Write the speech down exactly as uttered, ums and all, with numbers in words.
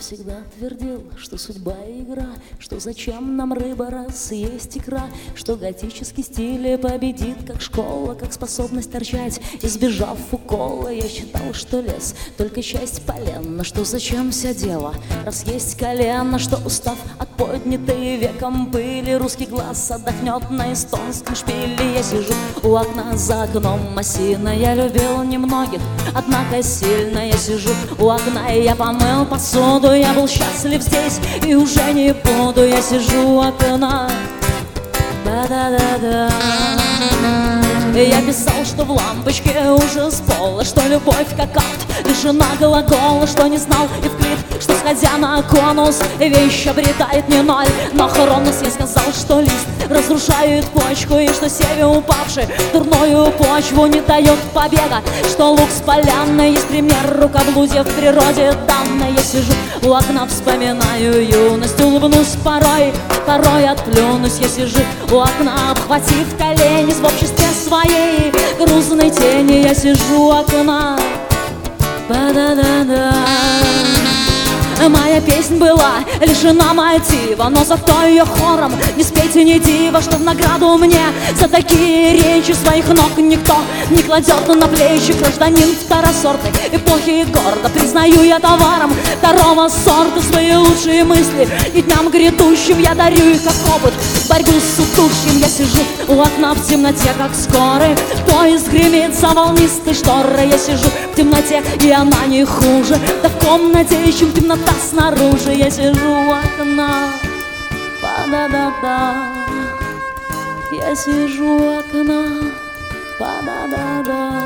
всегда твердил, что судьба и игра, что зачем нам рыба, раз есть икра, что готический стиль победит, как школа, как способность торчать, избежав укола. Я считал, что лес только часть полена, что зачем вся дело, раз есть колено, что устав от поднятой веком пыли, русский глаз отдохнет на эстонском шпиле. Я сижу у окна, за окном осина, я любил немногих, однако сильно. Я сижу у окна, и я помыл посуду, я был счастлив здесь и уже не буду. Я сижу у окна, да-да-да-да. Я писал, что в лампочке ужас пола, что любовь как акт лишена глагола, что не знал Евклид, что сходя на конус вещь обретает не ноль, но Хронос. Я сказал, что лист разрушает почку, и что севе упавший дурную почву не дает побега, что лук с поляны есть пример рукоблудия в природе данной. Я сижу у окна, вспоминаю юность, улыбнусь порой, порой отплюнусь. Я сижу у окна, обхватив колени, в обществе своей грузной тени. Я сижу у окна, ба-да-да-да. Моя песнь была лишена мотива, но зато ее хором не спейте, не диво, что в награду мне за такие речи своих ног никто не кладет на плечи. Гражданин второсортной эпохи, гордо признаю я товаром второго сорта свои лучшие мысли, и дням грядущим я дарю их как опыт, борьбу с утушьем. Я сижу у окна в темноте, как скорый поезд гремит за волнистой шторой. Я сижу в темноте, и она не хуже, да в комнате, чем темнота снаружи. Я сижу у окна, па-да-да-да. Я сижу у окна, па-да-да-да.